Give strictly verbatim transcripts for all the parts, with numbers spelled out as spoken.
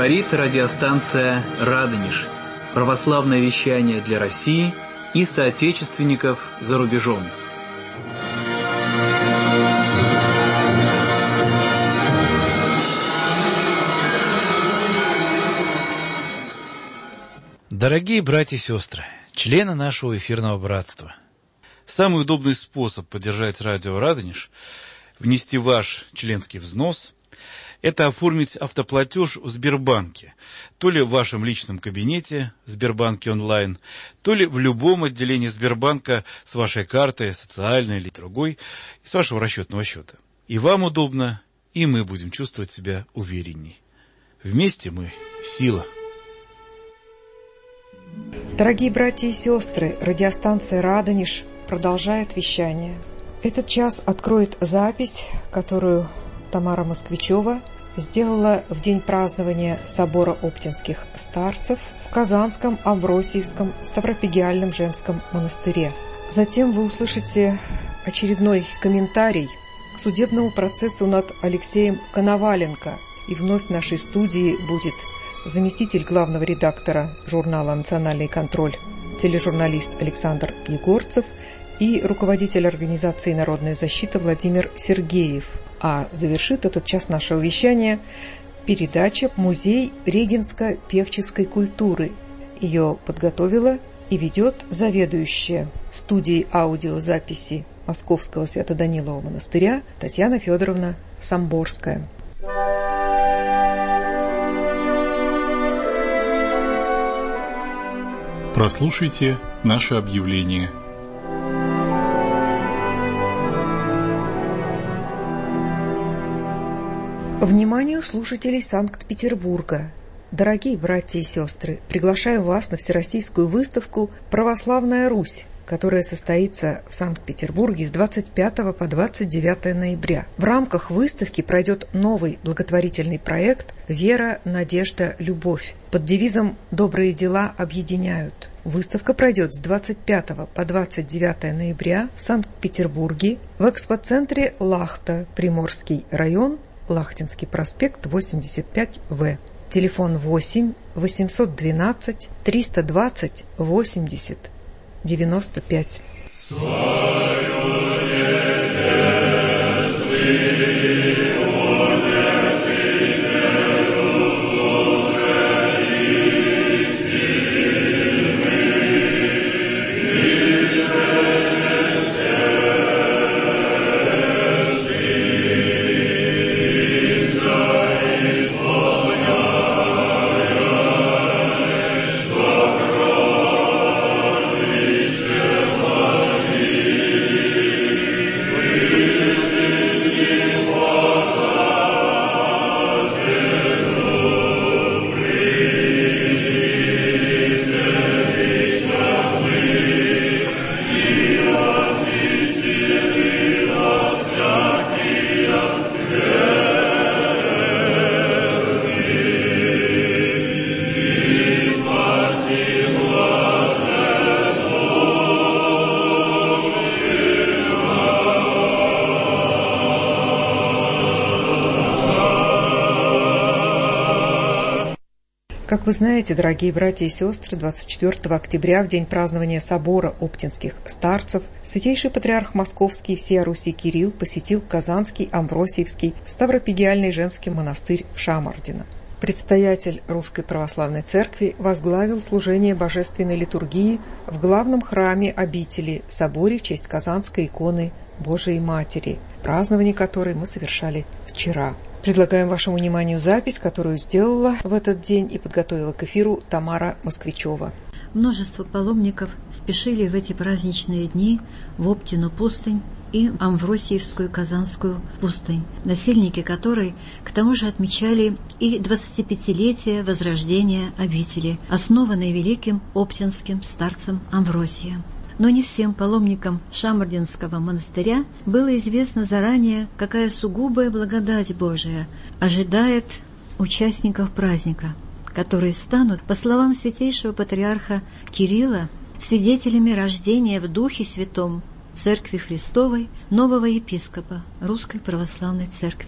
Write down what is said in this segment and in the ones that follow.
Говорит радиостанция «Радонеж». Православное вещание для России и соотечественников за рубежом. Дорогие братья и сестры, члены нашего эфирного братства, самый удобный способ поддержать радио «Радонеж» – внести ваш членский взнос – это оформить автоплатеж в Сбербанке, то ли в вашем личном кабинете в Сбербанке онлайн, то ли в любом отделении Сбербанка с вашей картой, социальной или другой, с вашего расчетного счета. И вам удобно, и мы будем чувствовать себя уверенней. Вместе мы – сила. Дорогие братья и сестры, радиостанция «Радонеж» продолжает вещание. Этот час откроет запись, которую Тамара Москвичева сделала в день празднования собора оптинских старцев в Казанском Амвросиевском Ставропигиальном женском монастыре. Затем вы услышите очередной комментарий к судебному процессу над Алексеем Коноваленко. И вновь в нашей студии будет заместитель главного редактора журнала «Национальный контроль», тележурналист Александр Егорцев и руководитель организации «Народная защита» Владимир Сергеев. А завершит этот час нашего вещания передача «Музей регенско-певческой культуры». Ее подготовила и ведет заведующая студией аудиозаписи Московского Свято-Данилового монастыря Татьяна Федоровна Самборская. Прослушайте наше объявление. Вниманию слушателей Санкт-Петербурга! Дорогие братья и сестры, приглашаем вас на всероссийскую выставку «Православная Русь», которая состоится в Санкт-Петербурге с двадцать пятого по двадцать девятое ноября. В рамках выставки пройдет новый благотворительный проект «Вера, надежда, любовь» под девизом «Добрые дела объединяют». Выставка пройдет с двадцать пятого по двадцать девятое ноября в Санкт-Петербурге в экспоцентре «Лахта», Приморский район, Лахтинский проспект, восемьдесят пять вэ. Телефон восемь восемьсот двенадцать триста двадцать восемьдесят девяносто пять. Как вы знаете, дорогие братья и сестры, двадцать четвёртого октября, в день празднования собора оптинских старцев, святейший патриарх Московский всея Руси Кирилл посетил Казанский Амвросиевский Ставропигиальный женский монастырь в Шамардино. Предстоятель Русской Православной Церкви возглавил служение божественной литургии в главном храме обители соборе в честь Казанской иконы Божией Матери, празднование которой мы совершали вчера. Предлагаем вашему вниманию запись, которую сделала в этот день и подготовила к эфиру Тамара Москвичева. Множество паломников спешили в эти праздничные дни в Оптину пустынь и Амвросиевскую Казанскую пустынь, насельники которой к тому же отмечали и двадцатипятилетие возрождения обители, основанной великим оптинским старцем Амвросием. Но не всем паломникам Шамардинского монастыря было известно заранее, какая сугубая благодать Божия ожидает участников праздника, которые станут, по словам святейшего патриарха Кирилла, свидетелями рождения в Духе Святом Церкви Христовой нового епископа Русской Православной Церкви.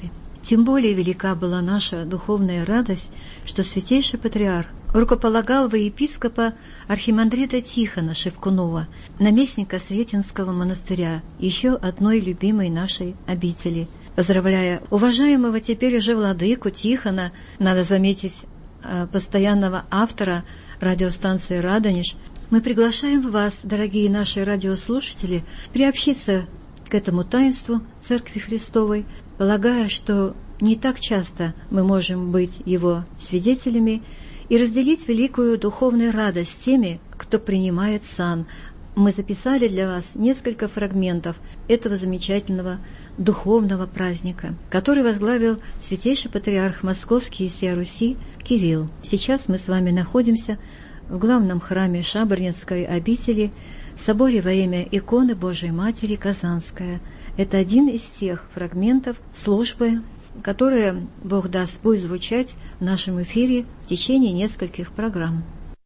Тем более велика была наша духовная радость, что святейший патриарх рукополагал во епископа архимандрита Тихона Шевкунова, наместника Сретенского монастыря, еще одной любимой нашей обители. Поздравляя уважаемого теперь уже владыку Тихона, надо заметить, постоянного автора радиостанции «Радонеж», мы приглашаем вас, дорогие наши радиослушатели, приобщиться к этому таинству Церкви Христовой, полагая, что не так часто мы можем быть его свидетелями и разделить великую духовную радость с теми, кто принимает сан. Мы записали для вас несколько фрагментов этого замечательного духовного праздника, который возглавил святейший патриарх Московский и всея Руси Кирилл. Сейчас мы с вами находимся в главном храме Шабарнинской обители, соборе во имя иконы Божией Матери Казанская. Это один из тех фрагментов службы, которые, Бог даст, будет звучать в нашем эфире в течение нескольких программ.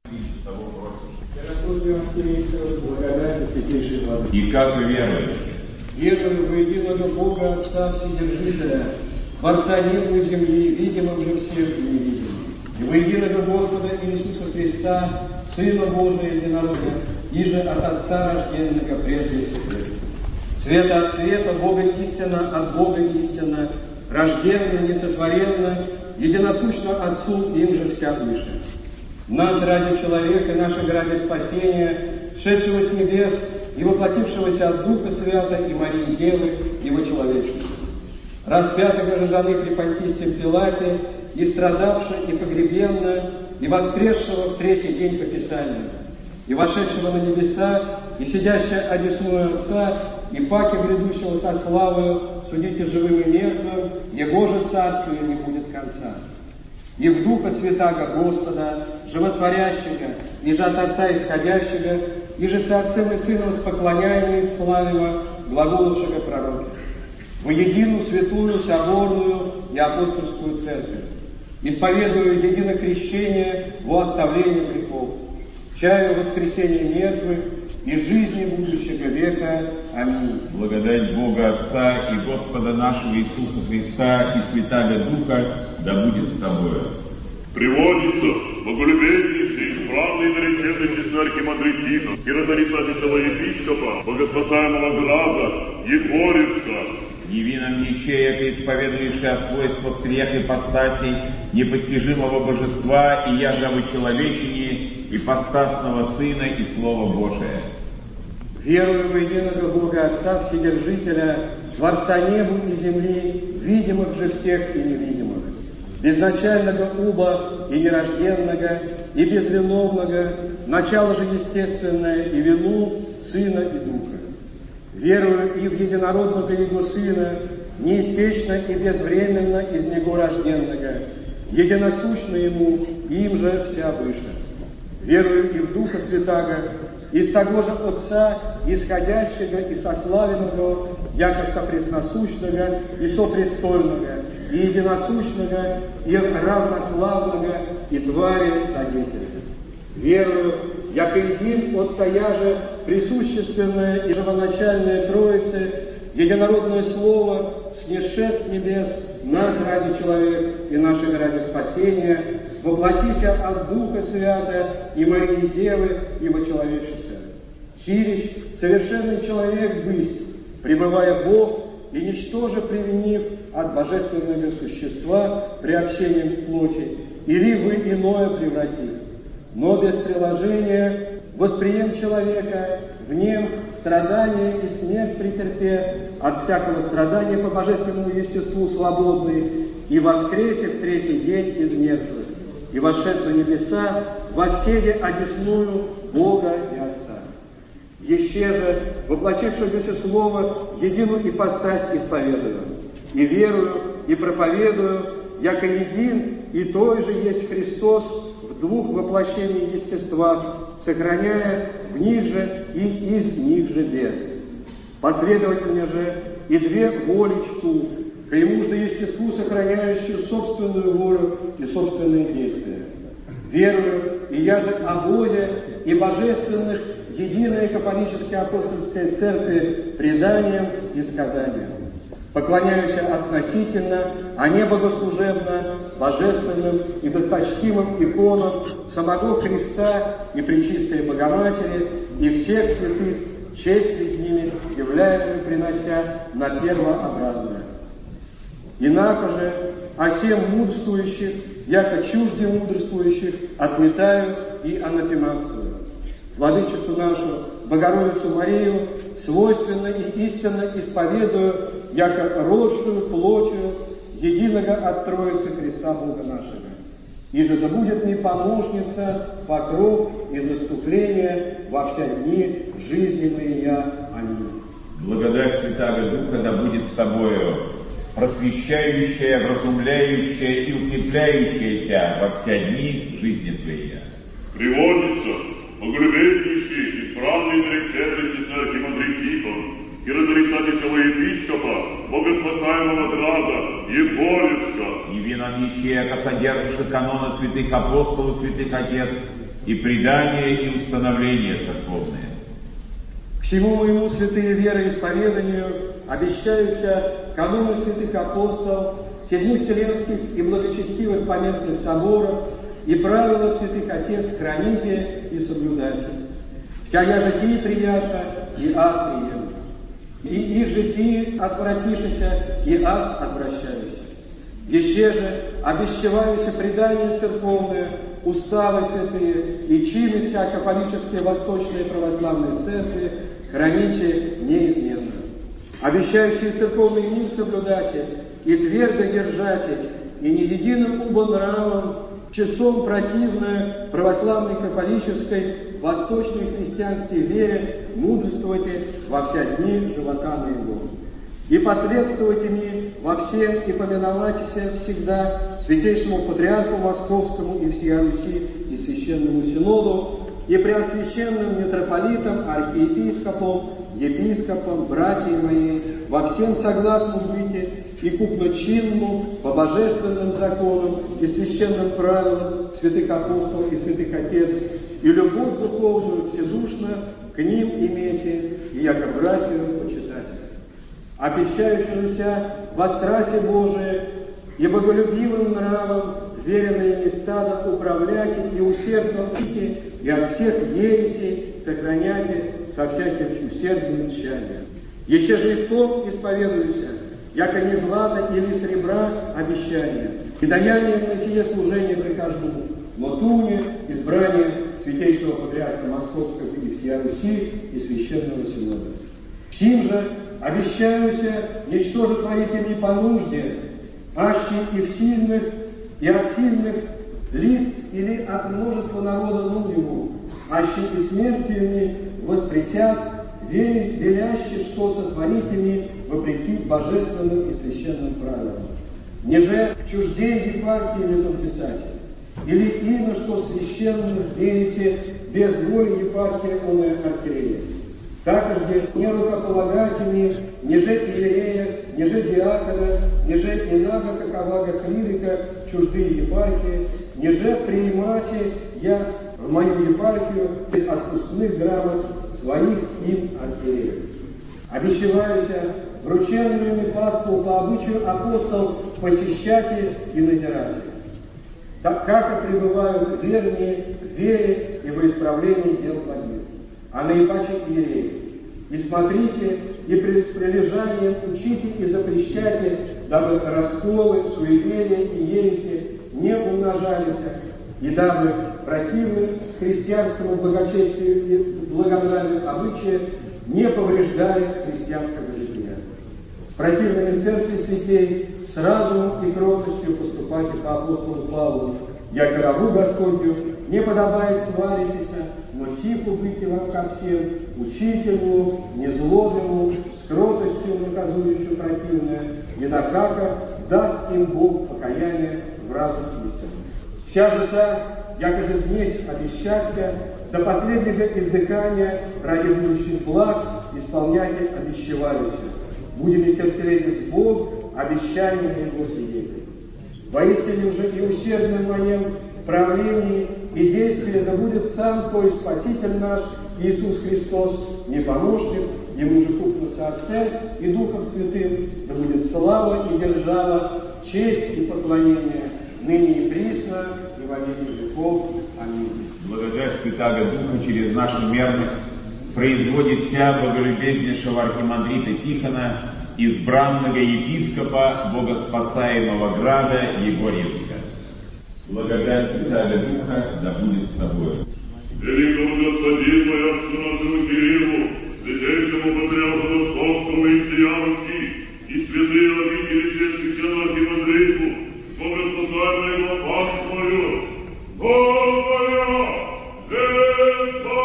И как вы веруете? Верую в единого Бога, Отца Вседержителя, Творца неба и земли, видимого же всех и невидимых, и во единого Господа Иисуса Христа, Сына Божия единородного, иже от Отца рожденного прежде всех лет. Света от света, Бога истина, от Бога истина, рожденно, несотворенно, единосущно Отцу, им же вся выше. Нас ради человека, нашего ради спасения, шедшего с небес и воплотившегося от Духа Свята и Марии Девы, Его человечества. Распятого же за нык при Понтистем Пилате, и страдавшего, и погребенного, и воскресшего в третий день по Писанию, и вошедшего на небеса, и сидящего одесную Отца, и паки грядущего со славою, судите живым и мертвым, его же царствию не будет конца. И в Духа Святаго Господа, животворящего, и же от Отца исходящего, и же со Отцем и Сыном споклоняемый и славимо, глаголавшего пророка, во единую святую, соборную и апостольскую церковь, исповедую единое крещение во оставление грехов, чаю воскресения мертвых и жизни будущего века. Аминь. Благодать Бога Отца и Господа нашего Иисуса Христа и Святаго Духа да будет с тобою. Приводится боголюбезнейший, правный и нареченный честной архимандритина и родорицательного епископа богоспасаемого града Егорьевска, невинном ничея, исповедующий о свойствах трех ипостасей непостижимого божества и яже о человечении ипостасного Сына и Слова Божия. Верую в единого Бога Отца Вседержителя, Творца неба и земли, видимых же всех и невидимых, безначального уба и нерожденного, и безвиновного, начало же естественное и вину Сына и Духа. Верую и в единородного Его Сына, неистечно и безвременно из Него рожденного, единосущно Ему, им же вся выше. Верую и в Духа Святаго, из того же Отца, исходящего и сославленного, яко сопресносущного и сопрестольного, и единосущного, и равнославного, и твари содетеля. Верую, яко един от тая же присущественная и живоначальная Троица, единородное Слово, снесшед с небес нас ради человека и нашего ради спасения, воплотися от Духа Свята и Марии Девы Его человечества. Сирич, совершенный человек бысть, пребывая Бог и ничтоже привинив от божественного существа приобщением к плоти, или вы иное превратив, но без приложения восприем человека, в нем страдания и смерть претерпе, от всякого страдания по божественному естеству свободный, и воскресе в третий день из мертвых, и вошед на небеса, восседе одесную Бога и Отца. Еще же, воплотившегося Слово, единую ипостась исповедую, и верую, и проповедую, яко един и той же есть Христос в двух воплощениях естества, сохраняя в них же и из них же бед. Последовательно же и две воли чту, к ему же естеству, сохраняющую собственную волю и собственные действия. Верую, и я же о Боге и божественных, единой католической апостольской церкви преданием и сказанием. поклоняюсь относительно, а не богослужебно, божественным и досточтимым иконам самого Христа и Пречистой Богоматери и всех святых, честь перед ними являемую принося на первообразное. Инако же, о всем мудрствующих, яко чужде мудрствующих, отметаю и анафеманствую. Владычицу нашу, Богородицу Марию, свойственно и истинно исповедую, яко родшую плотью единого от Троицы Христа Бога нашего. И же да будет мне помощница, покров и заступление во все дни жизни моя. Аминь. Благодать Святаго Духа да будет с тобою, просвещающая, вразумляющая и укрепляющая тебя во все дни жизни твоей. Приводится боголюбезнейший, исправный и нареченный честный архимандрит Тихон, и родорисатейшего епископа, богоспасаемого града, Егорьевска. Яви нам еще, яко содержишь канона святых апостолов, святых отец, и предание, и установление церковное. К всему моему святые вероисповеданию обещаюся канону святых апостолов, седьми вселенских и благочестивых поместных соборов и правила святых отец храните и соблюдайте. Вся я житии прияша и аз прием. И их житии отвратишися, и аз отвращаюся. Еще же обещеваюся предание церковное, уставы святые и чины всякокатолические восточные православные церкви храните неизменно. Обещающие церковный мир соблюдайте и твердо держате, и не единым убо нравом, часом противное православной католической восточной христианской вере мудрствуйте во все дни живота моего. И последствуйте мне во всем и поминовайтесь всегда святейшему патриарху Московскому и всея Руси и священному синоду, и преосвященным митрополитам, архиепископам, епископам, братья мои, во всем согласно будете и купно чинному, по божественным законам и священным правилам святых апостолов и святых отец, и любовь духовную вседушно к ним имейте, и яко братью почитайте. Обещающуюся во страсе Божие и боголюбивым нравом веренные стада управляйте и усердно учите, и от всех ересей сохраняйте со всяким усердным тщанием. Еще же и в том исповедуюся, яко не злата или сребра обещания, и даянием на сие служение прикажу, но туне избрание святейшего патриарха Московского и всея Руси и священного синода. Сим же обещаюся ничто творите мне по нужде, аще и в сильных, и от сильных лиц или от множества народа нудему, аще и смертью мне воспретят, верить веляще, что сотворите мне вопреки божественным и священным правилам. Неже в чуждей епархии не том писать, или ино, что священным верите без воли епархии оной архиерея. Такожде не рукополагайте мне, ниже иерея, ниже диакона, ниже инаго каковага клирика чуждые епархии, ниже принимайте я в мою епархию без отпускных грамот своих им архиереев. Обещеваюся врученную мне паству по обычаю апостол посещайте и назирайте, так как и пребывают вернее в вере и во исправлении дел благих. А наипаче иереи. И смотрите, и пред прилежанием учите и запрещайте, дабы расколы, суеверия и ереси не умножались, и дабы противны христианскому благочестию и благонравию обычая не повреждали христианского жития. С противными церкви святей с разумом и кротостью поступайте по апостолу Павлу, яко рабу Господню не подобает сваритеся, но тихо быть вам ко всем, учительному, незлобному, с кротостью наказующую противное, и накака даст им Бог покаяние в разум истину. Вся же та, яко же здесь обещаться, до последнего издыхания ради будущих благ исполняйте обещеваюся. Будем и сердцеведать Бог обещания Его свидетелей. Воистине уже и усердным моем правлении и действии да будет сам Твой Спаситель наш, Иисус Христос, не помощник, Ему же купнуся Отцем и Духом Святым, да будет слава и держава, честь и поклонение, ныне и присно, и во веки веков. Аминь. Благодать Святаго Духа через нашу мерность производит Тя, боголюбезнейшего архимандрита Тихона, избранного епископа богоспасаемого града Егорьевска. Благодать Святаго Духа да будет с тобой. Великому Господину и Отцу нашему Кириллу, святейшему патриарху Московскому и всея Руси, и святые обители всех священного архимандриту, богоспасаемое его паствою, Богая лета!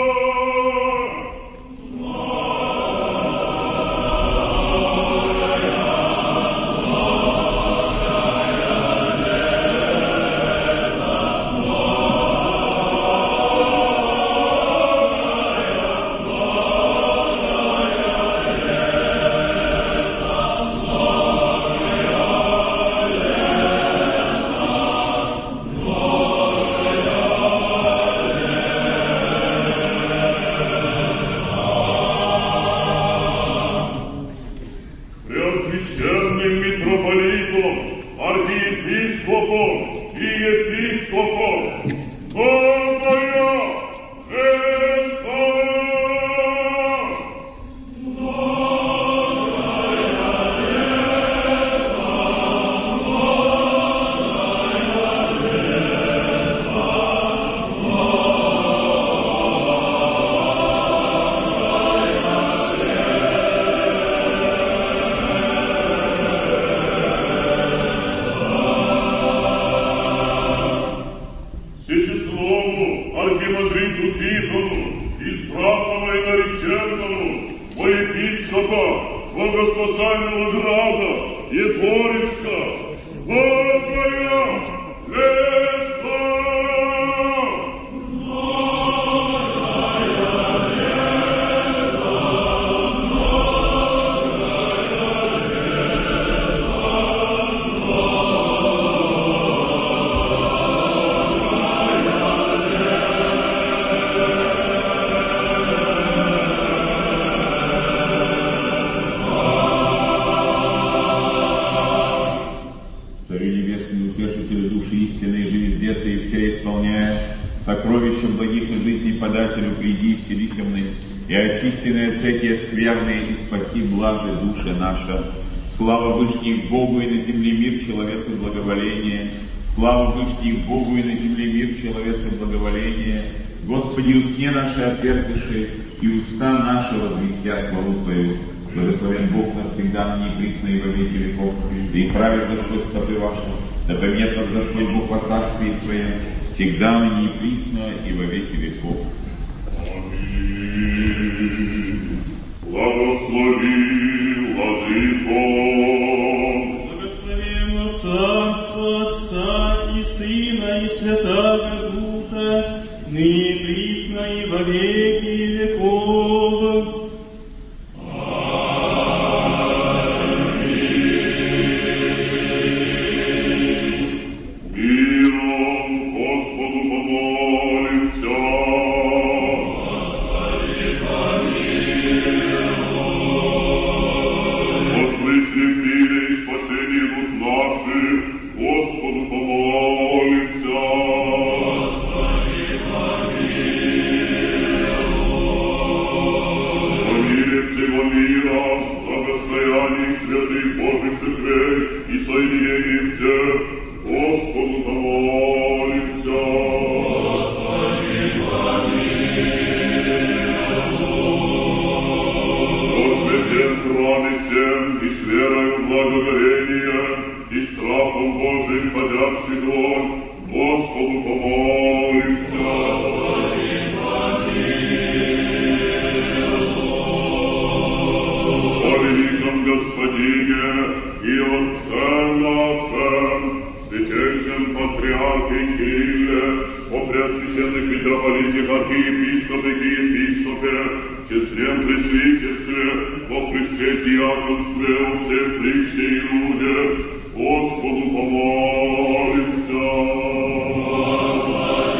И спаси блажи душа наша. Слава Вышних Богу и на земле мир человеца благоволение. Слава Вышних Богу и на земле мир человеца благоволение. Господи, усне наши отверзиши, и уста наши возвестят хвалу Твою. Благословен Бог навсегда, ныне и присно и во веки веков. Да исправит Господь стопы ваши, да помнет нас Господь Бог во царстве Своем, всегда, ныне и присно и во веки веков. Благослови, Владыко! Благословенно Царство Отца и Сына и Святаго Духа, ныне и присно и во веки веков.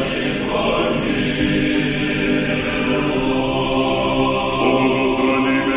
Господи,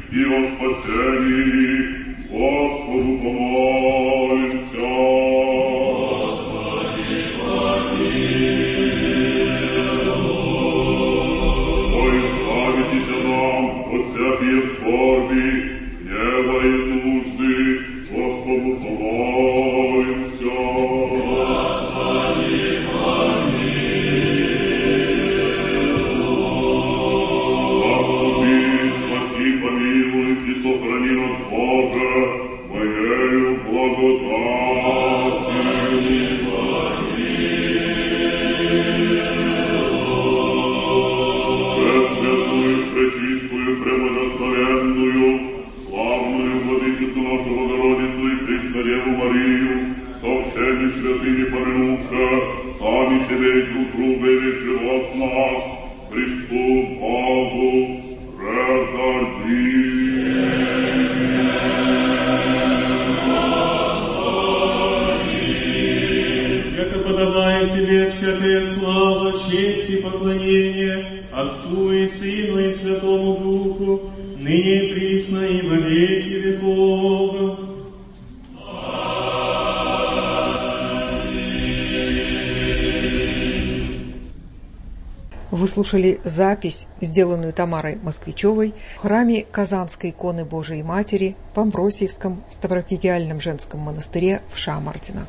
и о спасении Господу помолимся. Господи, помилуй. О, избавитесь нам от всякие скорби, гнева и нужды, Господу помолимся. Господи, помилуй. И сохрани нас, Боже, Твоею благодатью. Пресвятую, пречистую, преблагословенную, славную Владычицу нашу Богородицу и Преснодеву Марию, со всеми святыми помянувши, сами себе и друг друга и весь живот наш, Христу Богу, предадим. Подобает Тебе всякая слава, честь и поклонение Отцу и Сыну и Святому Духу, ныне и присно и во веки веков. Вы слушали запись, сделанную Тамарой Москвичевой в храме Казанской иконы Божией Матери в Амвросиевском Ставропигиальном женском монастыре в Шамардино.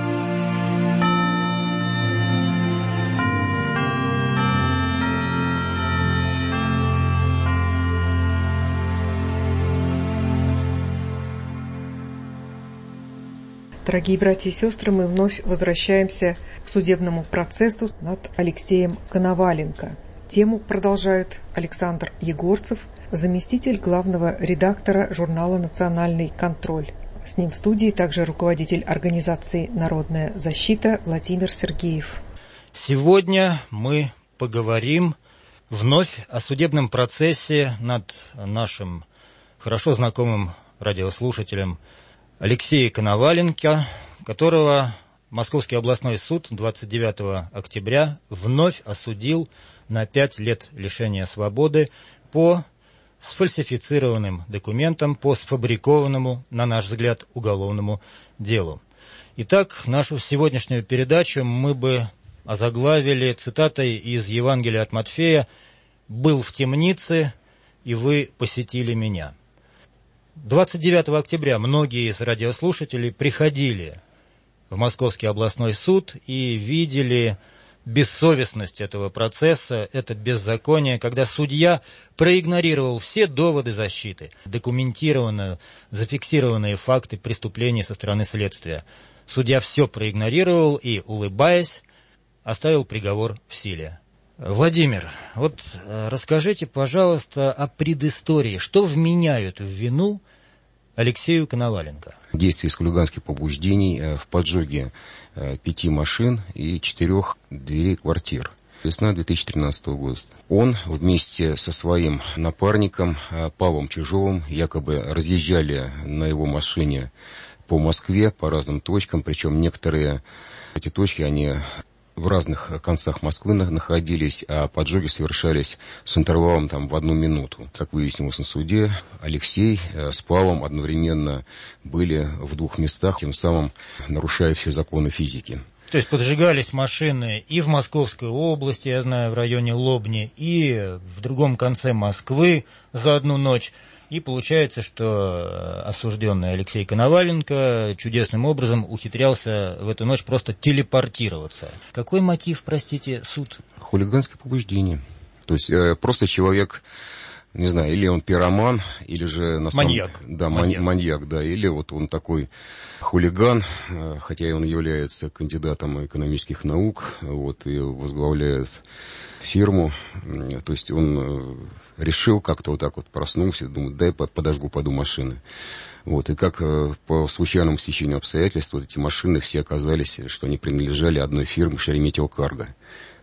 Дорогие братья и сестры, мы вновь возвращаемся к судебному процессу над Алексеем Коноваленко. Тему продолжает Александр Егорцев, заместитель главного редактора журнала «Национальный контроль». С ним в студии также руководитель организации «Народная защита» Владимир Сергеев. Сегодня мы поговорим вновь о судебном процессе над нашим хорошо знакомым радиослушателем Алексея Коноваленко, которого Московский областной суд двадцать девятого октября вновь осудил на пять лет лишения свободы по сфальсифицированным документам, по сфабрикованному, на наш взгляд, уголовному делу. Итак, нашу сегодняшнюю передачу мы бы озаглавили цитатой из Евангелия от Матфея «Был в темнице, и вы посетили меня». двадцать девятого октября многие из радиослушателей приходили в Московский областной суд и видели бессовестность этого процесса, это беззаконие, когда судья проигнорировал все доводы защиты, документированные, зафиксированные факты преступлений со стороны следствия. Судья все проигнорировал и, улыбаясь, оставил приговор в силе. Владимир, вот расскажите, пожалуйста, о предыстории. Что вменяют в вину Алексею Коноваленко? Действия из хулиганских побуждений в поджоге пяти машин и четырех дверей квартир. Весна две тысячи тринадцатого года. Он вместе со своим напарником Павлом Чижовым якобы разъезжали на его машине по Москве, по разным точкам, причем некоторые эти точки, они в разных концах Москвы находились, а поджоги совершались с интервалом там, в одну минуту. Как выяснилось на суде, Алексей с Павлом одновременно были в двух местах, тем самым нарушая все законы физики. То есть поджигались машины и в Московской области, я знаю, в районе Лобни, и в другом конце Москвы за одну ночь. И получается, что осужденный Алексей Коноваленко чудесным образом ухитрялся в эту ночь просто телепортироваться. Какой мотив, простите, суд? Хулиганское побуждение. То есть э, просто человек, не знаю, или он пироман, или же... на самом... Маньяк. Да, маньяк. маньяк, да, или вот он такой хулиган, э, хотя и он является кандидатом экономических наук, вот, и возглавляет фирму, то есть он решил как-то вот так вот проснулся, думает, дай подожгу, пойду машины. Вот, и как по случайному стечению обстоятельств вот эти машины все оказались, что они принадлежали одной фирме Шереметьево Карго.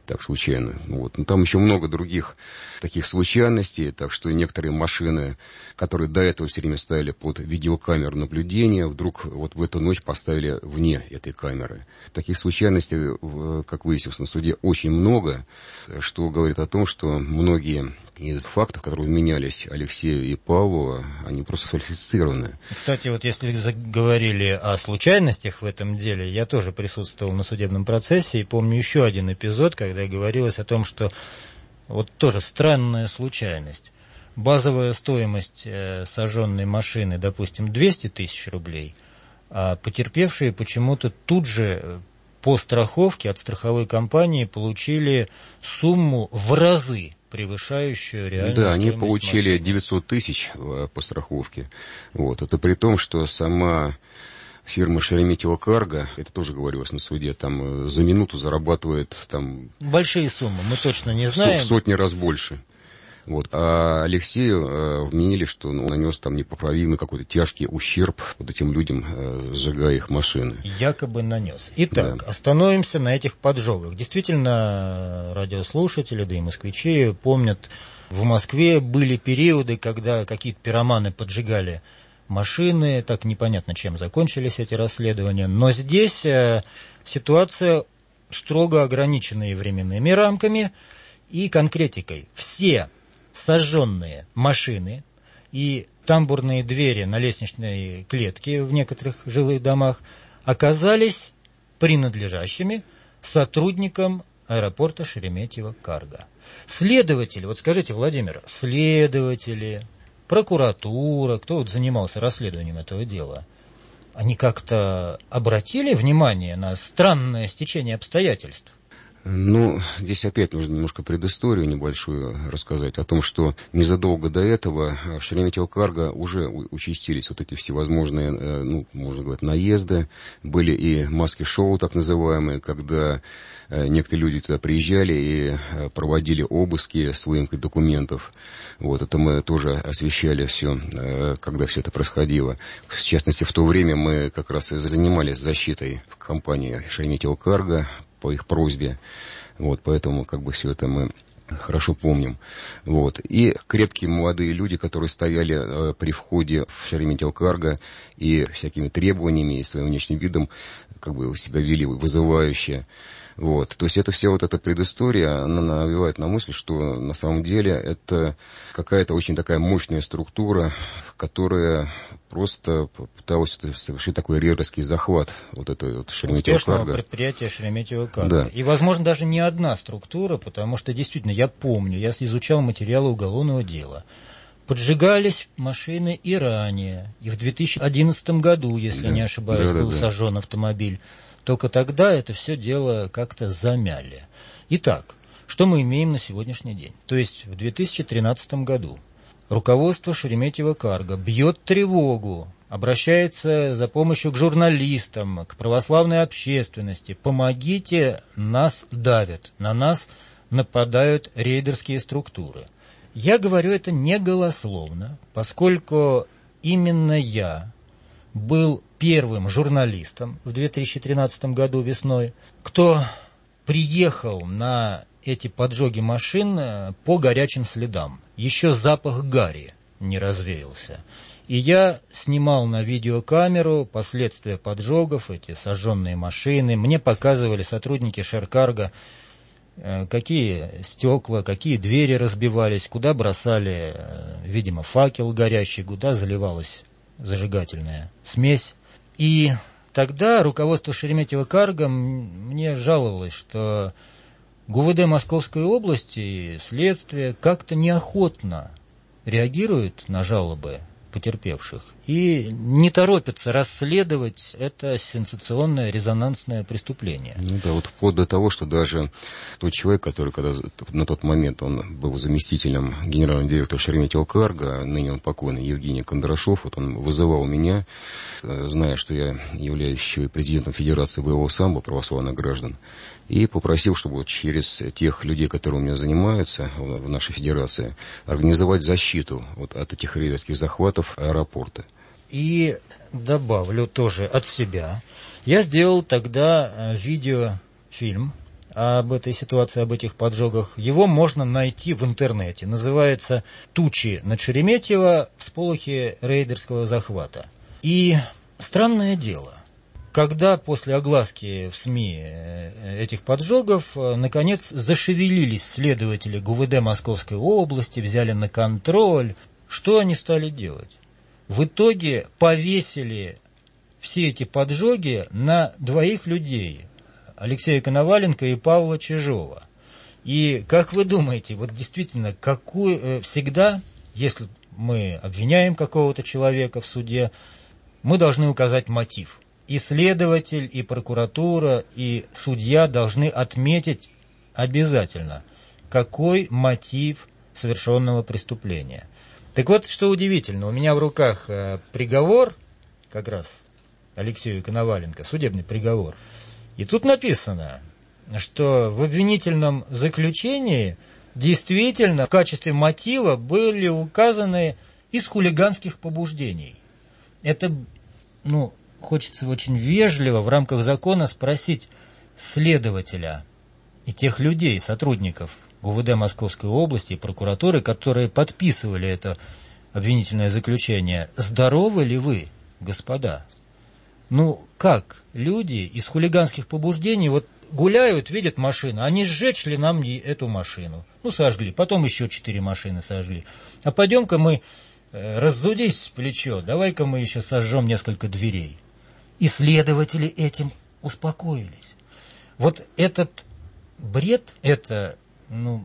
так случайно. Вот. Но там еще много других таких случайностей, так что некоторые машины, которые до этого все время стояли под видеокамеру наблюдения, вдруг вот в эту ночь поставили вне этой камеры. Таких случайностей, как выяснилось на суде, очень много, что говорит о том, что многие из фактов, которые вменялись Алексею и Павлу, они просто сфальсифицированы. Кстати, вот если заговорили о случайностях в этом деле, я тоже присутствовал на судебном процессе и помню еще один эпизод, когда говорилось о том, что вот тоже странная случайность. Базовая стоимость э, сожженной машины, допустим, двести тысяч рублей, а потерпевшие почему-то тут же по страховке от страховой компании получили сумму в разы превышающую реальную Да, стоимость они получили машины. девятьсот тысяч по страховке. Вот. Это при том, что сама фирма Шереметьево Карго, это тоже говорилось на суде, там за минуту зарабатывает там большие суммы, мы точно не знаем. В сотни раз больше. Вот. А Алексею э, вменили, что он нанес там непоправимый какой-то тяжкий ущерб вот этим людям, э, сжигая их машины. Якобы нанес. Итак, да. Остановимся на этих поджогах. Действительно, радиослушатели, да и москвичи помнят, в Москве были периоды, когда какие-то пироманы поджигали машины, так непонятно, чем закончились эти расследования. Но здесь э, ситуация строго ограничена и временными рамками, и конкретикой. Все сожженные машины и тамбурные двери на лестничной клетке в некоторых жилых домах оказались принадлежащими сотрудникам аэропорта Шереметьево-Карго. Следователи, вот скажите, Владимир, следователи, прокуратура, кто вот занимался расследованием этого дела, они как-то обратили внимание на странное стечение обстоятельств? Ну, здесь опять нужно немножко предысторию небольшую рассказать о том, что незадолго до этого в Шереметьево-Карго уже участились вот эти всевозможные, ну, можно говорить, наезды. Были и маски-шоу, так называемые, когда некоторые люди туда приезжали и проводили обыски с выемкой документов. Вот, это мы тоже освещали все, когда все это происходило. В частности, в то время мы как раз и занимались защитой в компании Шереметьево-Карго по их просьбе. Вот, поэтому как бы все это мы хорошо помним. Вот. И крепкие молодые люди, которые стояли э, при входе в Шереметьево-Карго и всякими требованиями и своим внешним видом как бы себя вели вызывающе. Вот. То есть это вся вот эта предыстория, она навевает на мысль, что на самом деле это какая-то очень такая мощная структура, которая просто пыталась совершить такой рейдерский захват вот этой вот Шереметьево-Карго. Предприятия Шереметьево-Карго. Да. И, возможно, даже не одна структура, потому что, действительно, я помню, я изучал материалы уголовного дела. Поджигались машины и ранее, и в две тысячи одиннадцатом году, если да. не ошибаюсь, да, да, был да. сожжен автомобиль. Только тогда это все дело как-то замяли. Итак, что мы имеем на сегодняшний день? То есть в две тысячи тринадцатом году руководство Шереметьево-Карго бьет тревогу, обращается за помощью к журналистам, к православной общественности. Помогите, нас давят, на нас нападают рейдерские структуры. Я говорю это не голословно, поскольку именно я был первым журналистом в две тысячи тринадцатом году весной, кто приехал на эти поджоги машин по горячим следам. Еще запах гари не развеялся. И я снимал на видеокамеру последствия поджогов, эти сожженные машины. Мне показывали сотрудники Шеркарго, какие стекла, какие двери разбивались, куда бросали, видимо, факел горящий, куда заливалась зажигательная смесь. И тогда руководство Шереметьево-Карго мне жаловалось, что ГУВД Московской области и следствие как-то неохотно реагируют на жалобы потерпевших и не торопятся расследовать это сенсационное резонансное преступление. Ну да, вот вплоть до того, что даже тот человек, который когда на тот момент он был заместителем генерального директора Шереметьево-Карго, ныне он покойный, Евгений Кондрашов, вот он вызывал меня, зная, что я являюсь еще и президентом Федерации боевого самбо православных граждан, и попросил, чтобы вот через тех людей, которые у меня занимаются в нашей федерации, организовать защиту вот от этих рейдерских захватов аэропорта. И добавлю тоже от себя. Я сделал тогда видеофильм об этой ситуации, об этих поджогах, его можно найти в интернете. Называется «Тучи над Шереметьево. Всполохи рейдерского захвата». И странное дело, когда после огласки в СМИ этих поджогов, наконец, зашевелились следователи ГУВД Московской области, взяли на контроль, что они стали делать? В итоге повесили все эти поджоги на двоих людей – Алексея Коноваленко и Павла Чижова. И как вы думаете, вот действительно, какой, всегда, если мы обвиняем какого-то человека в суде, мы должны указать мотив. И следователь, и прокуратура, и судья должны отметить обязательно, какой мотив совершенного преступления. Так вот, что удивительно, у меня в руках приговор, как раз Алексею Коноваленко, судебный приговор. И тут написано, что в обвинительном заключении действительно в качестве мотива были указаны из хулиганских побуждений. Это, ну, хочется очень вежливо в рамках закона спросить следователя и тех людей, сотрудников ГУВД Московской области и прокуратуры, которые подписывали это обвинительное заключение, здоровы ли вы, господа? Ну, как люди из хулиганских побуждений вот гуляют, видят машину, а не сжечь ли нам эту машину? Ну, сожгли, потом еще четыре машины сожгли. А пойдем-ка мы, э, раззудись плечо, давай-ка мы еще сожжем несколько дверей. И следователи этим успокоились. Вот этот бред, это, ну,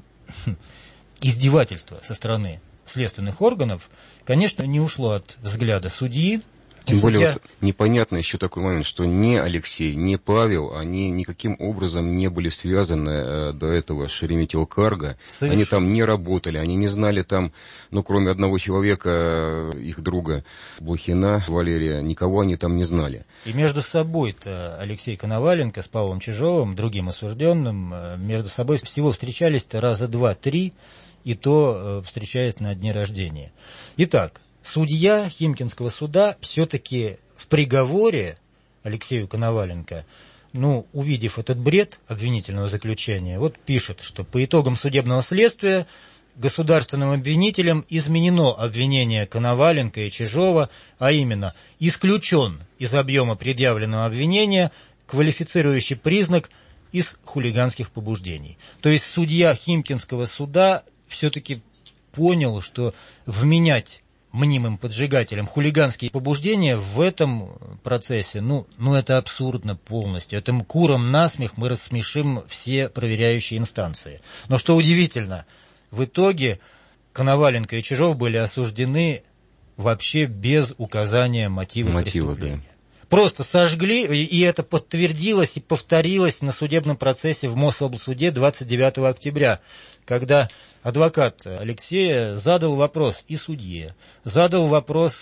издевательство со стороны следственных органов, конечно, не ушло от взгляда судьи. Тем более Судья... вот непонятно еще такой момент, что ни Алексей, ни Павел, они никаким образом не были связаны э, до этого с Шереметьево-Карго. Совершенно. Они там не работали, они не знали там, ну, кроме одного человека, их друга Блохина, Валерия, никого они там не знали. И между собой-то Алексей Коноваленко с Павлом Чижовым, другим осужденным, между собой всего встречались-то раза два-три, и то э, встречаясь на дне рождения. Итак, судья Химкинского суда все-таки в приговоре Алексею Коноваленко, ну, увидев этот бред обвинительного заключения, вот пишет, что по итогам судебного следствия государственным обвинителем изменено обвинение Коноваленко и Чижова, а именно исключен из объема предъявленного обвинения квалифицирующий признак из хулиганских побуждений. То есть судья Химкинского суда все-таки понял, что вменять мнимым поджигателям хулиганские побуждения в этом процессе, ну, ну это абсурдно полностью. Этим куром насмех мы рассмешим все проверяющие инстанции. Но что удивительно, в итоге Коноваленко и Чижов были осуждены вообще без указания мотива, мотива преступления. Да. Просто сожгли, и это подтвердилось и повторилось на судебном процессе в Мособлсуде двадцать девятого октября, когда адвокат Алексея задал вопрос и судье, задал вопрос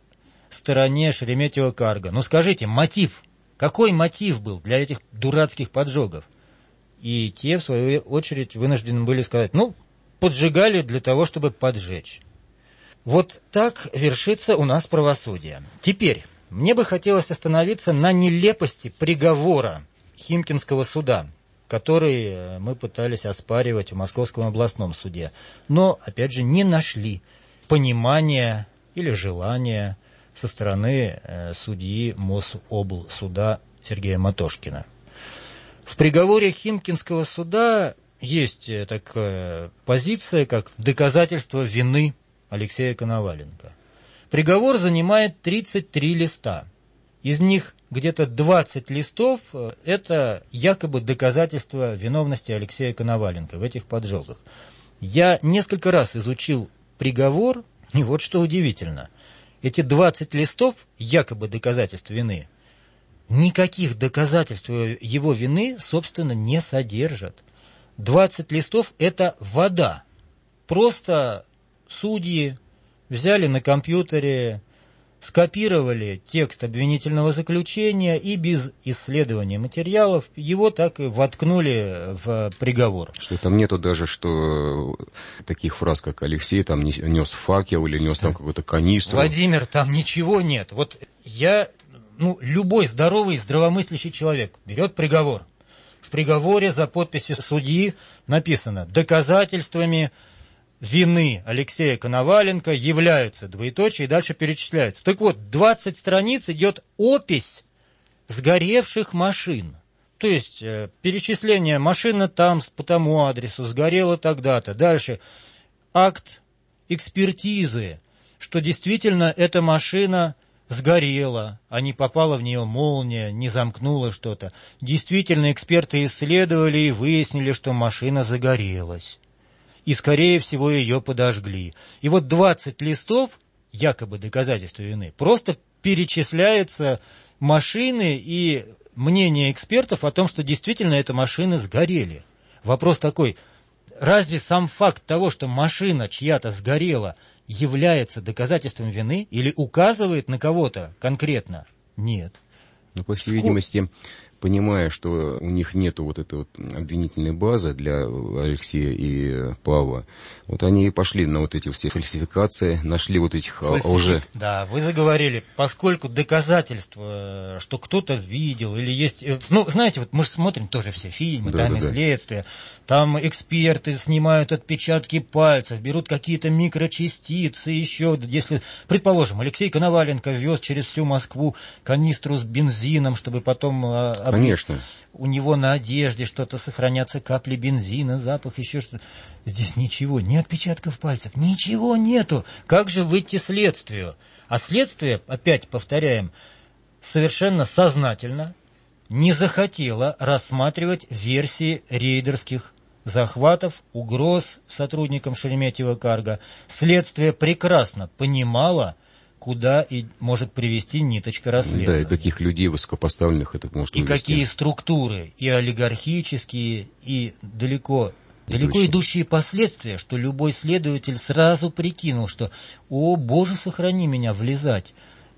стороне Шереметьево-Карго. Ну скажите, мотив, какой мотив был для этих дурацких поджогов? И те, в свою очередь, вынуждены были сказать, ну, поджигали для того, чтобы поджечь. Вот так вершится у нас правосудие. Теперь мне бы хотелось остановиться на нелепости приговора Химкинского суда, который мы пытались оспаривать в Московском областном суде. Но, опять же, не нашли понимания или желания со стороны судьи Мособлсуда Сергея Матошкина. В приговоре Химкинского суда есть такая позиция, как доказательство вины Алексея Коноваленко. Приговор занимает тридцать три листа. Из них где-то двадцать листов – это якобы доказательство виновности Алексея Коноваленко в этих поджогах. Я несколько раз изучил приговор, и вот что удивительно. Эти двадцать листов, якобы доказательств вины, никаких доказательств его вины, собственно, не содержат. двадцать листов – это вода. Просто судьи взяли на компьютере, скопировали текст обвинительного заключения и без исследования материалов его так и воткнули в приговор. Что там нету даже, что таких фраз, как Алексей там нес факел или нес там какую-то канистру. Владимир, там ничего нет. Вот я, ну, любой здоровый, здравомыслящий человек берет приговор, В приговоре за подписью судьи написано: доказательствами вины Алексея Коноваленко являются, двоеточие, и дальше перечисляется. Так вот, двадцать страниц идет опись сгоревших машин. То есть э, перечисление: машина там, по тому адресу, сгорела тогда-то. Дальше акт экспертизы, что действительно эта машина сгорела, а не попала в нее молния, не замкнула что-то. Действительно, эксперты исследовали и выяснили, что машина загорелась. И, скорее всего, ее подожгли. И вот двадцать листов, якобы доказательства вины, просто перечисляются машины и мнение экспертов о том, что действительно эти машины сгорели. Вопрос такой: разве сам факт того, что машина чья-то сгорела, является доказательством вины или указывает на кого-то конкретно? Нет. Но, по всей видимости, понимая, что у них нету вот этой вот обвинительной базы для Алексея и Павла, вот они и пошли на вот эти все фальсификации, нашли вот этих Фальсифик... уже... Да, вы заговорили, поскольку доказательства, что кто-то видел или есть... Ну, знаете, вот мы смотрим тоже все фильмы, да, «Тайны да, следствия», да. Там эксперты снимают отпечатки пальцев, берут какие-то микрочастицы, еще, если, предположим, Алексей Коноваленко вез через всю Москву канистру с бензином, чтобы потом... Конечно. У него на одежде что-то сохранятся, капли бензина, запах, еще что-то. Здесь ничего, ни отпечатков пальцев, ничего нету. Как же выйти следствию? А следствие, опять повторяем, совершенно сознательно не захотело рассматривать версии рейдерских захватов, угроз сотрудникам Шереметьево-Карго. Следствие прекрасно понимало, куда и может привести ниточка расследования. Да, и каких людей высокопоставленных это может и вывести. И какие структуры, и олигархические, и далеко, далеко идущие последствия, что любой следователь сразу прикинул, что, о, Боже, сохрани меня, влезать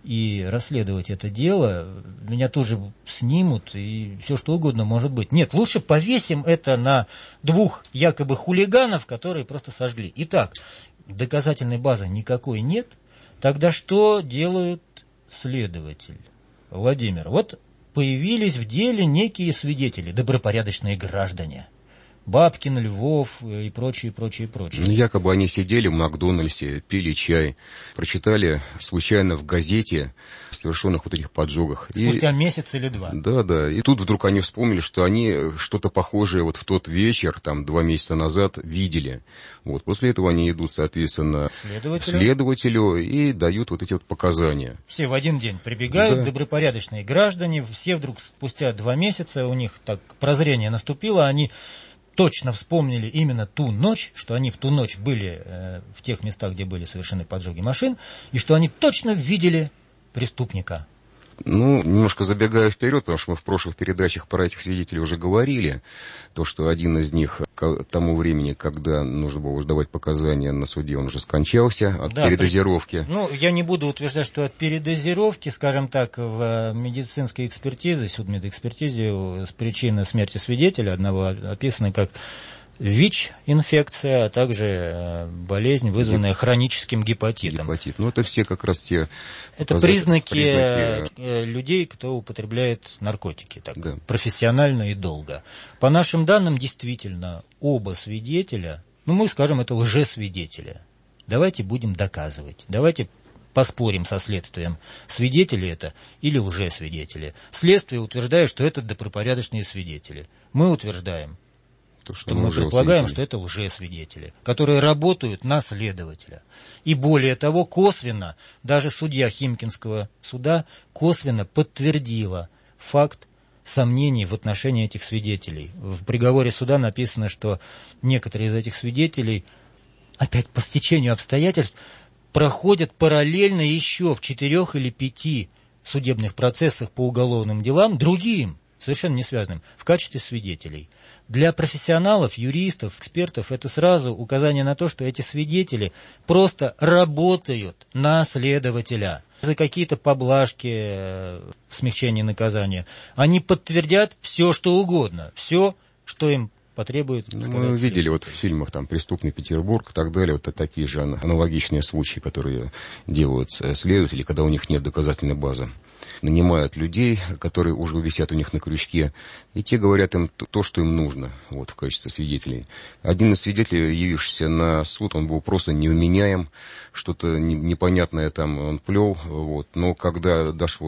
и расследовать это дело, меня тоже снимут, и все что угодно может быть. Нет, лучше повесим это на двух якобы хулиганов, которые просто сожгли. Итак, доказательной базы никакой нет. Тогда что делают следователь? Владимир, вот появились в деле некие свидетели, добропорядочные граждане. Бабкин, Львов и прочее, прочее, прочее. Ну, якобы они сидели в Макдональдсе, пили чай, прочитали случайно в газете о совершенных вот этих поджогах. Спустя и... месяц или два. Да, да. И тут вдруг они вспомнили, что они что-то похожее вот в тот вечер, там, два месяца назад, видели. Вот. После этого они идут, соответственно, следователю, следователю и дают вот эти вот показания. Все в один день прибегают, да. Добропорядочные граждане, все вдруг спустя два месяца, у них так прозрение наступило, они... точно вспомнили именно ту ночь, что они в ту ночь были э, в тех местах, где были совершены поджоги машин, и что они точно видели преступника. Ну, немножко забегая вперед, потому что мы в прошлых передачах про этих свидетелей уже говорили, то, что один из них к тому времени, когда нужно было уже давать показания на суде, он уже скончался от да, передозировки. При... Ну, я не буду утверждать, что от передозировки, скажем так, в медицинской экспертизе, судмедэкспертизе с причины смерти свидетеля одного описано как ВИЧ-инфекция, а также болезнь, вызванная Геп... хроническим гепатитом. Гепатит. Ну, это все как раз те... Это признаки, признаки людей, кто употребляет наркотики так, да. профессионально и долго. По нашим данным, действительно, оба свидетеля, ну, мы скажем, это лжесвидетели. Давайте будем доказывать. Давайте поспорим со следствием, свидетели это или лжесвидетели. Следствие утверждает, что это добропорядочные свидетели. Мы утверждаем, То, что, что мы предполагаем, что это лжесвидетели, которые работают на следователя. И более того, косвенно, даже судья Химкинского суда косвенно подтвердила факт сомнений в отношении этих свидетелей. В приговоре суда написано, что некоторые из этих свидетелей, опять по стечению обстоятельств, проходят параллельно еще в четырех или пяти судебных процессах по уголовным делам другим, совершенно не связанным, в качестве свидетелей. Для профессионалов, юристов, экспертов это сразу указание на то, что эти свидетели просто работают на следователя. За какие-то поблажки в смягчении наказания они подтвердят все, что угодно, все, что им потребует... Ну, сказать, мы видели вот в фильмах там «Преступный Петербург» и так далее, вот такие же аналогичные случаи, которые делают следователи, когда у них нет доказательной базы. Нанимают людей, которые уже висят у них на крючке, и те говорят им то, что им нужно, вот, в качестве свидетелей. Один из свидетелей, явившийся на суд, он был просто невменяем, что-то непонятное там он плел, вот. Но когда дошло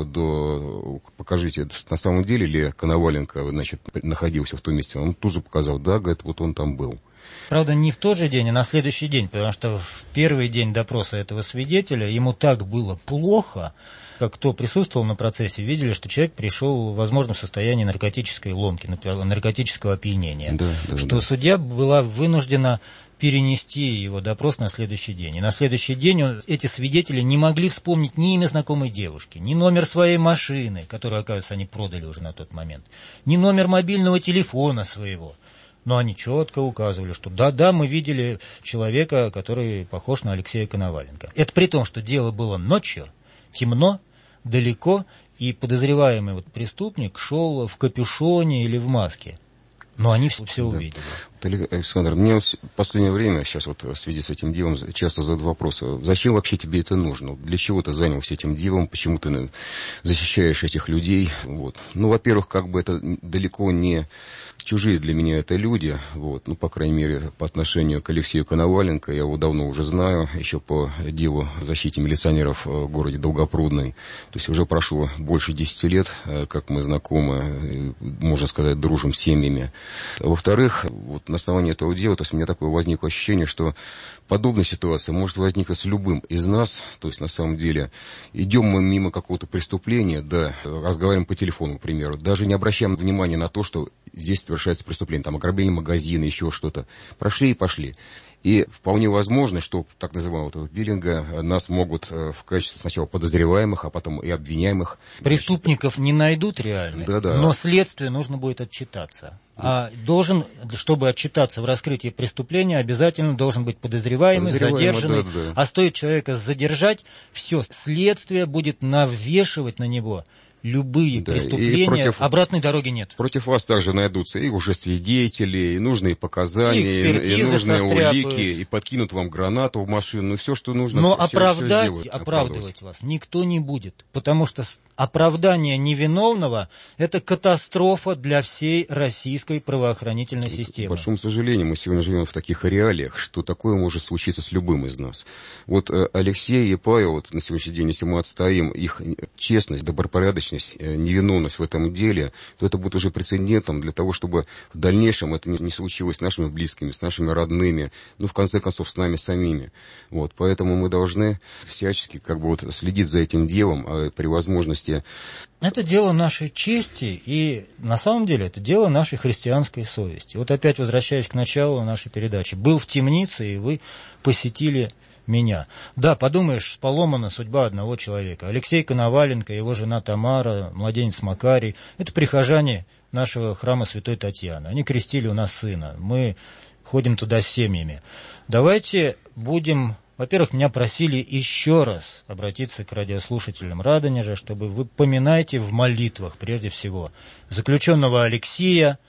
до «покажите, на самом деле ли Коноваленко, значит, находился в том месте», он тут же показал, да, говорит, вот он там был. Правда, не в тот же день, а на следующий день, потому что в первый день допроса этого свидетеля ему так было плохо, как кто присутствовал на процессе, видели, что человек пришел, возможно, в состоянии наркотической ломки, наркотического опьянения. Да, да, что да. Судья была вынуждена перенести его допрос на следующий день. И на следующий день он, эти свидетели не могли вспомнить ни имя знакомой девушки, ни номер своей машины, которую, оказывается, они продали уже на тот момент, ни номер мобильного телефона своего. Но они четко указывали, что да-да, мы видели человека, который похож на Алексея Коноваленко. Это при том, что дело было ночью, темно, далеко, и подозреваемый вот преступник шел в капюшоне или в маске. Но они все, все увидели. Да. Александр, мне в последнее время, сейчас вот в связи с этим делом, часто задают вопросы. Зачем вообще тебе это нужно? Для чего ты занялся этим делом? Почему ты защищаешь этих людей? Вот. Ну, во-первых, как бы это далеко не чужие для меня это люди, вот, ну, по крайней мере, по отношению к Алексею Коноваленко, я его давно уже знаю, еще по делу о защите милиционеров в городе Долгопрудный. То есть уже прошло больше десяти лет, как мы знакомы, можно сказать, дружим с семьями. Во-вторых, вот на основании этого дела, то есть у меня такое возникло ощущение, что подобная ситуация может возникнуть с любым из нас, то есть на самом деле идем мы мимо какого-то преступления, да, разговариваем по телефону, к примеру, даже не обращаем внимания на то, что здесь совершается преступление, там ограбление магазина, еще что-то. Прошли и пошли. И вполне возможно, что так называемого вот биллинга нас могут в качестве сначала подозреваемых, а потом и обвиняемых. Преступников не найдут реально, да-да. Но следствию нужно будет отчитаться. А должен, чтобы отчитаться в раскрытии преступления, обязательно должен быть подозреваемый, подозреваемый задержанный. Да, да. А стоит человека задержать, все, следствие будет навешивать на него любые да, преступления, против, обратной дороги нет. Против вас также найдутся и уже свидетели, и нужные показания, и, и нужные улики, и подкинут вам гранату в машину, и все, что нужно. Но все, оправдать, все сделают, оправдывать вас никто не будет, потому что оправдание невиновного – это катастрофа для всей российской правоохранительной системы. К большому сожалению, мы сегодня живем в таких реалиях, что такое может случиться с любым из нас. Вот Алексей и Павел, вот на сегодняшний день, если мы отстоим их честность, добропорядочность, невиновность в этом деле, то это будет уже прецедентом для того, чтобы в дальнейшем это не случилось с нашими близкими, с нашими родными, ну, в конце концов, с нами самими. Вот, поэтому мы должны всячески как бы вот следить за этим делом, а при возможности. Это дело нашей чести, и на самом деле это дело нашей христианской совести. Вот опять возвращаясь к началу нашей передачи. Был в темнице, и вы посетили меня. Да, подумаешь, поломана судьба одного человека. Алексей Коноваленко, его жена Тамара, младенец Макарий. Это прихожане нашего храма Святой Татьяны. Они крестили у нас сына. Мы ходим туда с семьями. Давайте будем... Во-первых, меня просили еще раз обратиться к радиослушателям Радонежа, чтобы вы поминайте в молитвах, прежде всего, заключенного Алексея,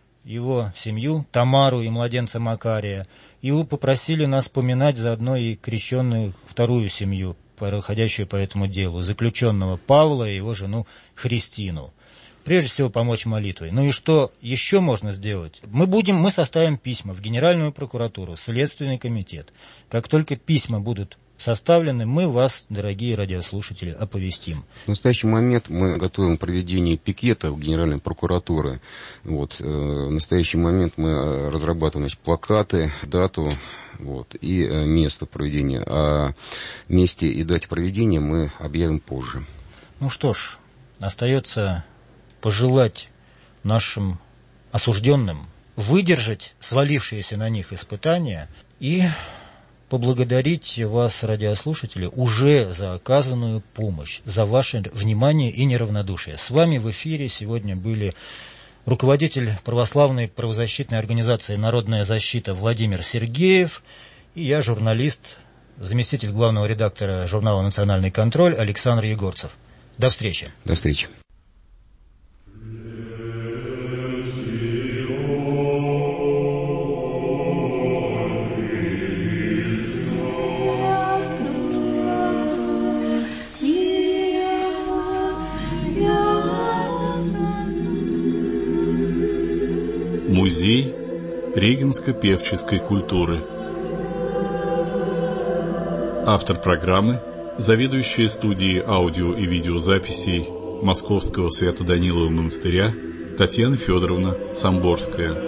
его семью, Тамару и младенца Макария. И вы попросили нас поминать заодно и крещенную вторую семью, проходящую по этому делу, заключенного Павла и его жену Христину. Прежде всего, помочь молитвой. Ну и что еще можно сделать? Мы будем, мы составим письма в Генеральную прокуратуру, Следственный комитет. Как только письма будут составлены, мы вас, дорогие радиослушатели, оповестим. В настоящий момент мы готовим проведение пикета в Генеральной прокуратуре. Вот, э, в настоящий момент мы разрабатываем плакаты, дату вот, и э, место проведения. А месте и дате проведения мы объявим позже. Ну что ж, остается... пожелать нашим осужденным выдержать свалившиеся на них испытания и поблагодарить вас, радиослушатели, уже за оказанную помощь, за ваше внимание и неравнодушие. С вами в эфире сегодня были руководитель православной правозащитной организации «Народная защита» Владимир Сергеев и я, журналист, заместитель главного редактора журнала «Национальный контроль» Александр Егорцев. До встречи. До встречи. Музей регенско-певческой культуры. Автор программы – заведующая студией аудио и видеозаписей Московского Свято-Данилова монастыря Татьяна Федоровна Самборская.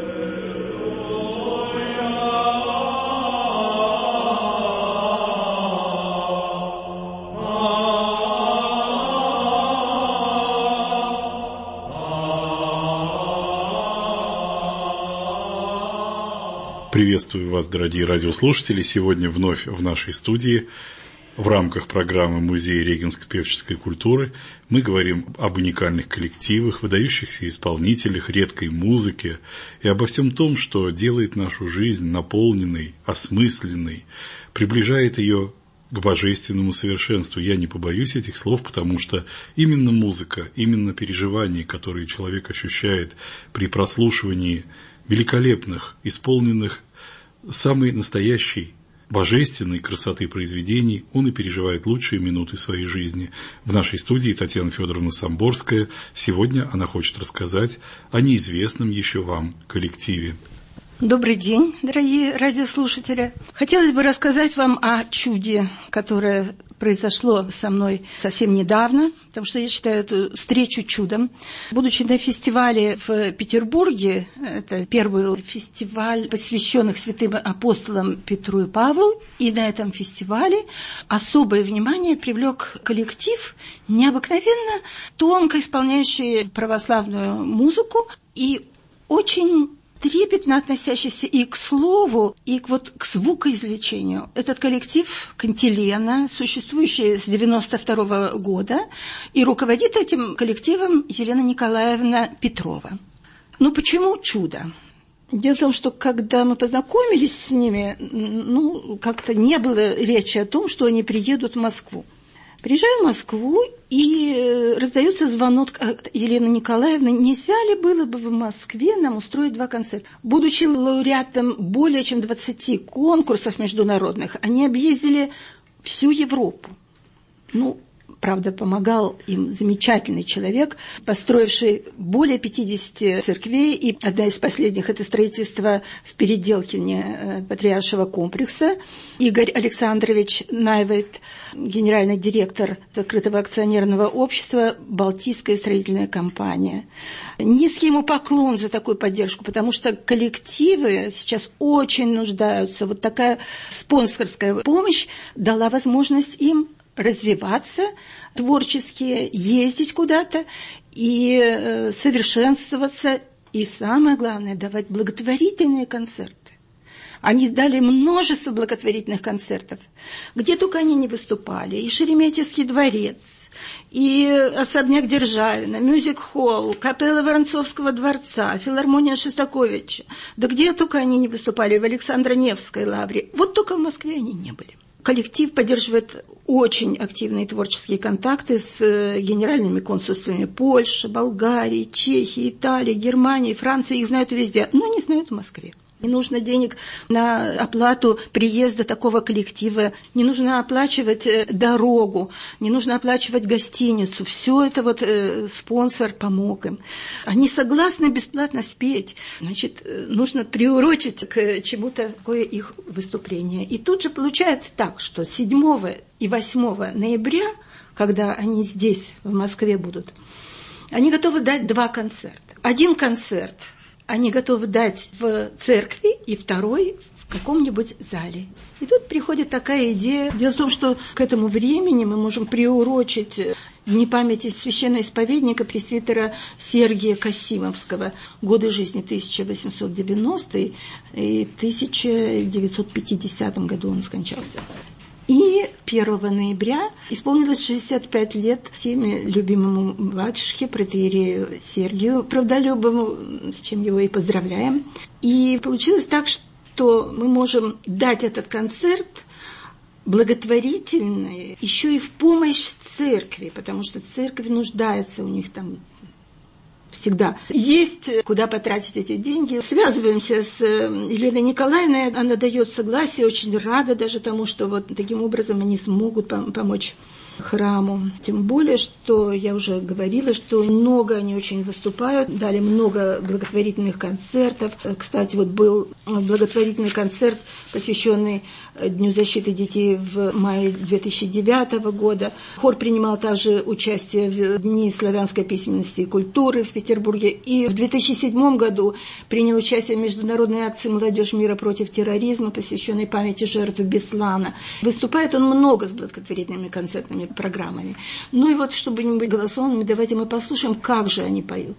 Приветствую вас, дорогие радиослушатели. Сегодня вновь в нашей студии в рамках программы «Музей регенско-певческой культуры» мы говорим об уникальных коллективах, выдающихся исполнителях, редкой музыке и обо всем том, что делает нашу жизнь наполненной, осмысленной, приближает ее к божественному совершенству. Я не побоюсь этих слов, потому что именно музыка, именно переживания, которые человек ощущает при прослушивании великолепных, исполненных самой настоящей божественной красоты произведений, он и переживает лучшие минуты своей жизни. В нашей студии Татьяна Федоровна Самборская. Сегодня она хочет рассказать о неизвестном еще вам коллективе. Добрый день, дорогие радиослушатели. Хотелось бы рассказать вам о чуде, которое произошло со мной совсем недавно, потому что я считаю эту встречу чудом. Будучи на фестивале в Петербурге, это первый фестиваль, посвященный святым апостолам Петру и Павлу, и на этом фестивале особое внимание привлек коллектив, необыкновенно тонко исполняющий православную музыку и очень трепетно относящийся и к слову, и к, вот, к звукоизвлечению. Этот коллектив «Кантилена», существующий с девяносто второго года, и руководит этим коллективом Елена Николаевна Петрова. Ну, почему чудо? Дело в том, что когда мы познакомились с ними, ну, как-то не было речи о том, что они приедут в Москву. Приезжаю в Москву, и раздается звонок от Елены Николаевны. Нельзя ли было бы в Москве нам устроить два концерта? Будучи лауреатом более чем двадцати конкурсов международных, они объездили всю Европу. Ну, правда, помогал им замечательный человек, построивший более пятидесяти церквей, и одна из последних – это строительство в Переделкине патриаршего комплекса. Игорь Александрович Найвейт, генеральный директор закрытого акционерного общества «Балтийская строительная компания». Низкий ему поклон за такую поддержку, потому что коллективы сейчас очень нуждаются. Вот такая спонсорская помощь дала возможность им развиваться творчески, ездить куда-то и э, совершенствоваться. И самое главное, давать благотворительные концерты. Они дали множество благотворительных концертов, где только они не выступали. И Шереметьевский дворец, и особняк Державина, мюзик-холл, капелла Воронцовского дворца, филармония Шостаковича. Да где только они не выступали, в Александро-Невской лавре. Вот только в Москве они не были. Коллектив поддерживает очень активные творческие контакты с генеральными консульствами Польши, Болгарии, Чехии, Италии, Германии, Франции. Их знают везде, но не знают в Москве. Не нужно денег на оплату приезда такого коллектива, не нужно оплачивать дорогу, не нужно оплачивать гостиницу. Все это вот э, спонсор помог им. Они согласны бесплатно спеть. Значит, нужно приурочить к чему-то такое их выступление. И тут же получается так, что седьмого и восьмого ноября, когда они здесь, в Москве будут, они готовы дать два концерта. Один концерт они готовы дать в церкви, и второй в каком-нибудь зале. И тут приходит такая идея. Дело в том, что к этому времени мы можем приурочить дни памяти священноисповедника пресвитера Сергия Касимовского. Годы жизни тысяча восемьсот девяностый и тысяча девятьсот пятидесятом году он скончался. И первого ноября исполнилось шестьдесят пять лет всеми любимому батюшке, протоиерею Сергию Правдолюбову, с чем его и поздравляем. И получилось так, что мы можем дать этот концерт благотворительный еще и в помощь церкви, потому что церковь нуждается, у них там всегда есть куда потратить эти деньги. Связываемся с Еленой Николаевной, она дает согласие, очень рада даже тому, что вот таким образом они смогут помочь храму. Тем более, что я уже говорила, что много они очень выступают, дали много благотворительных концертов. Кстати, вот был благотворительный концерт, посвященный Дню защиты детей в мае две тысячи девятого года. Хор принимал также участие в Дни славянской письменности и культуры в Петербурге. И в две тысячи седьмом году принял участие в международной акции «Молодежь мира против терроризма», посвященной памяти жертв Беслана. Выступает он много с благотворительными концертными программами. Ну и вот, чтобы не быть голословными, давайте мы послушаем, как же они поют.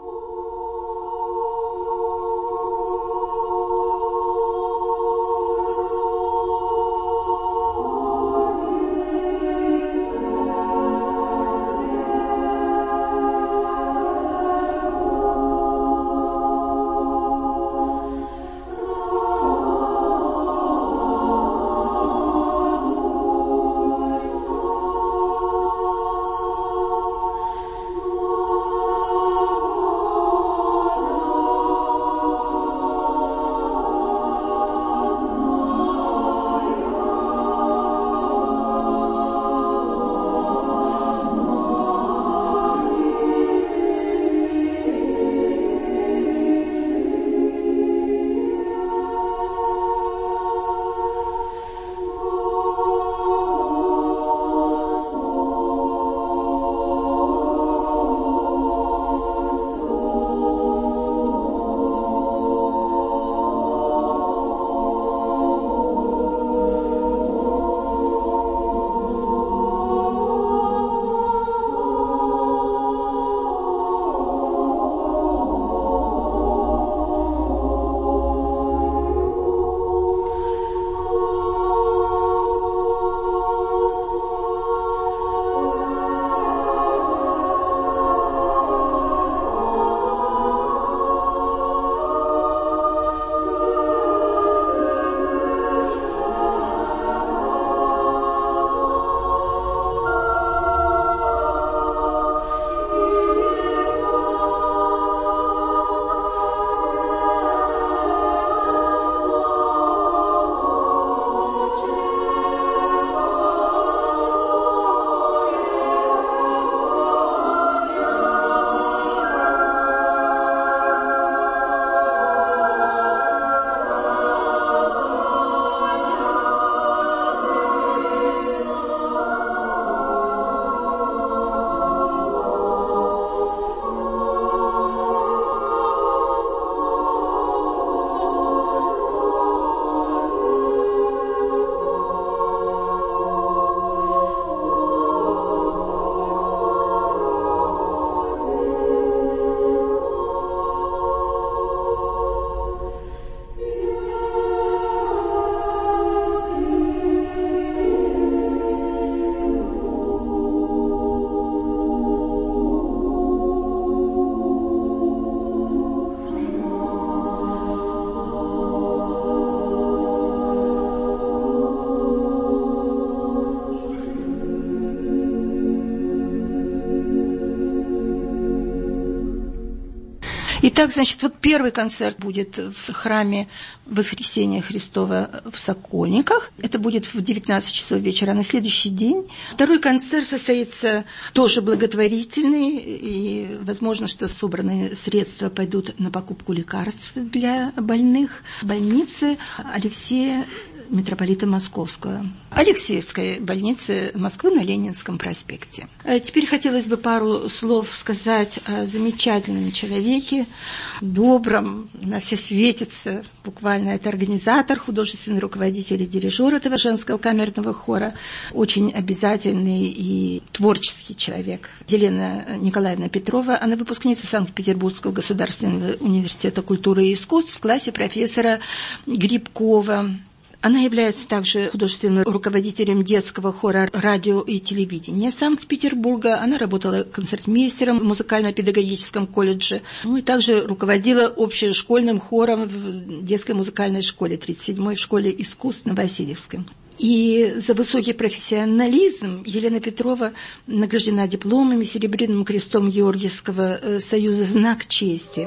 Итак, значит, вот первый концерт будет в храме Воскресения Христова в Сокольниках. Это будет в девятнадцать часов вечера на следующий день. Второй концерт состоится тоже благотворительный, и возможно, что собранные средства пойдут на покупку лекарств для больных в больнице Алексея митрополита Московского, Алексеевской больницы Москвы на Ленинском проспекте. Теперь хотелось бы пару слов сказать о замечательном человеке, добром, на все светится. Буквально это организатор, художественный руководитель и дирижер этого женского камерного хора, очень обязательный и творческий человек. Елена Николаевна Петрова, она выпускница Санкт-Петербургского государственного университета культуры и искусств в классе профессора Грибкова. Она является также художественным руководителем детского хора радио и телевидения Санкт-Петербурга. Она работала концертмейстером в музыкально-педагогическом колледже. Ну и также руководила общешкольным хором в детской музыкальной школе тридцать седьмой в школе искусств на Васильевском. И за высокий профессионализм Елена Петрова награждена дипломами, Серебряным крестом Георгиевского союза «Знак чести».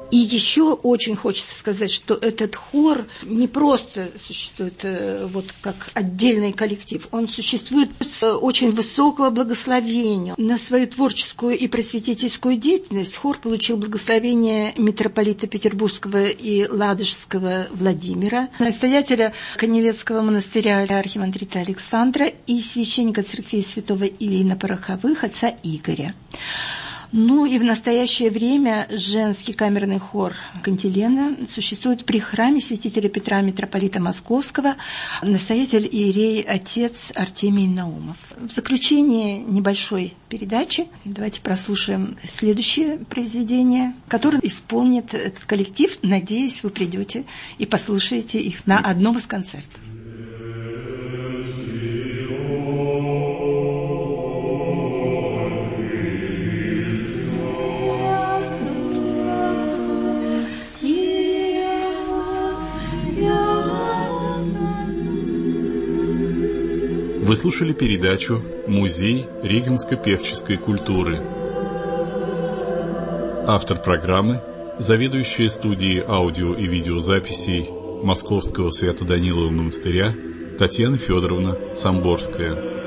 И еще очень хочется сказать, что этот хор не просто существует вот как отдельный коллектив, он существует с очень высокого благословения. На свою творческую и просветительскую деятельность хор получил благословение митрополита Петербургского и Ладожского Владимира, настоятеля Каневецкого монастыря архимандрита Александра и священника церкви святого Илии на Пороховых отца Игоря. Ну и в настоящее время женский камерный хор Кантилена существует при храме святителя Петра митрополита Московского, настоятель иерей отец Артемий Наумов. В заключение небольшой передачи давайте прослушаем следующее произведение, которое исполнит этот коллектив. Надеюсь, вы придете и послушаете их на одном из концертов. Вы слушали передачу «Музей регенско-певческой культуры». Автор программы – заведующая студией аудио и видеозаписей Московского Свято-Данилового монастыря Татьяна Федоровна Самборская.